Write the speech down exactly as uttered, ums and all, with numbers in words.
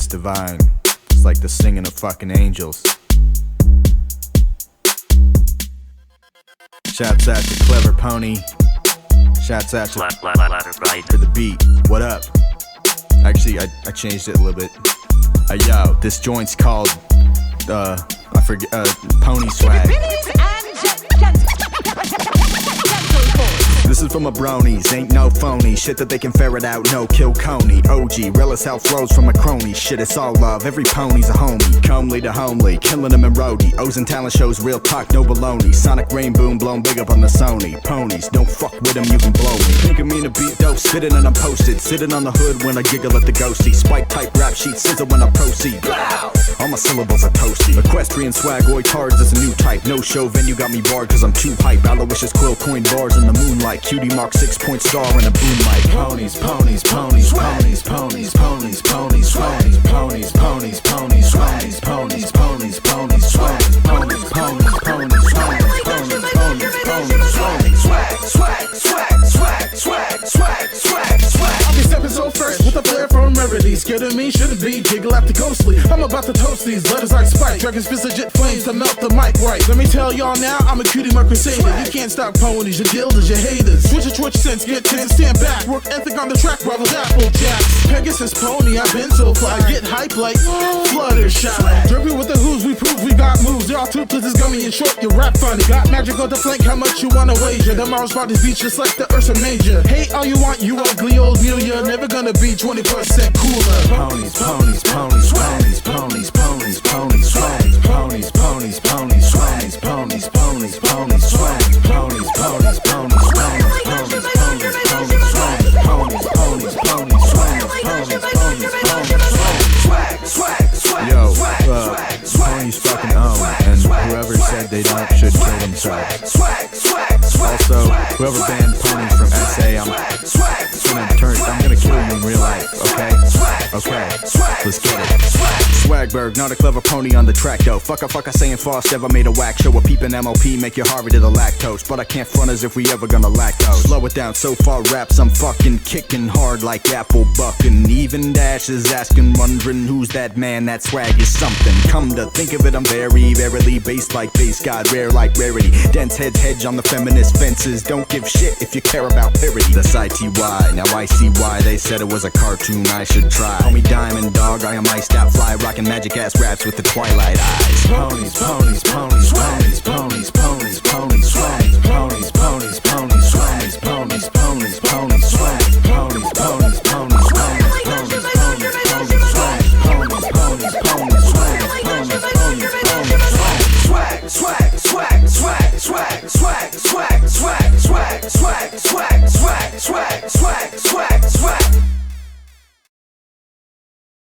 It's divine. It's like the singing of fucking angels. Shouts out to Clever Pony. Shouts out to Left, left, left, right. for the beat. What up? Actually, I, I changed it a little bit. Uh, yo, this joint's called, uh, I forget, uh, Pony Swag. This is for my bronies, ain't no phony. Shit that they can ferret out, no kill Coney. O G, real as hell flows from a crony. Shit, it's all love, every pony's a homie. Comely to homely, killing them in roadie. O's and talent shows, real talk, no baloney. Sonic rain boom, blown big up on the Sony. Ponies, don't fuck with them, you can blow me. Think of me in a beat dope, spitting and I'm posted. Sitting on the hood when I giggle at the ghosty. Spike type rap sheet, scissor when I proceed. Blow! All my syllables are toasty. Equestrian swag, oi cards, is a new type. No show venue got me barred cause I'm too hype. Aloysius quill coin bars in the moonlight. Cutie mark six point star and a boom mic. Ponies, ponies, ponies, ponies, ponies, ponies, ponies, ponies, ponies, ponies, ponies, ponies, ponies, ponies, ponies, swag, ponies, ponies, ponies, ponies, ponies, ponies, ponies, swag, swag, swag, swag, swag, swag, swag, swag. I'll be stepping so fresh with a flair from Rarity. Scared of me, shouldn't be, giggle after ghostly. I'm about to toast these letters like spike. Dragons fist legit flames to melt the mic right. Let me tell y'all now, I'm a cutie mark crusader. You can't stop ponies, your guilders, your haters. Switch your twitch sense, get tense, stand back. Work ethic on the track, rivals Apple Jacks. Pegasus pony, I've been so fly. Get hype like Fluttershy. Drippy with the who's, we prove we got moves. Y'all toothless is gummy and short, you rap funny. Got magic on the flank, how much you wanna wager? Tomorrow's spot is beach just like the Ursa Major. Hate all you want, you ugly old mule. You're never gonna be twenty percent cooler. Ponies, ponies, ponies, ponies, ponies, ponies, ponies, swag. Ponies, ponies, ponies, ponies, ponies, ponies, ponies, swag. Ponies, ponies, ponies, ponies, ponies, ponies, ponies, swag. Ponies, ponies, ponies, swag. Ponies, ponies, ponies, swag. Swag, swag, yo, uh, ponies fucking own, and whoever said they don't should kill themselves. Also, whoever banned ponies from S A, I'm gonna turn, I'm gonna kill you in real life, okay? Okay, let's get it. Swagberg, not a clever pony on the track though. Fuck a fuck I saying Frost ever made a whack show. A peepin' M O P make you Harvey to the lactose. But I can't front as if we ever gonna lack those. Slow it down, so far raps I'm fucking kicking hard like apple bucking. Even Dash is asking, wondering who's that man, that swag is something. Come to think of it, I'm very, verily based like base god, rare like rarity. Dense heads hedge on the feminist fences. Don't give shit if you care about parody. That's I T Y, now I see why they said it was a cartoon I should try. Call me Diamond Dog, I am iced out fly, rockin' magic ass raps with the twilight eyes. Ponies, ponies, ponies, ponies, ponies, ponies, ponies, swag. Ponies, ponies, ponies, ponies, ponies, ponies, ponies, swag. Ponies, ponies, ponies, ponies, ponies, ponies, ponies, swag. Ponies, ponies, ponies, swag. Ponies, ponies, ponies, swag. Swag, swag, swag, swag, swag, swag, swag, swag, swag, swag, swag, swag, swag, swag, swag.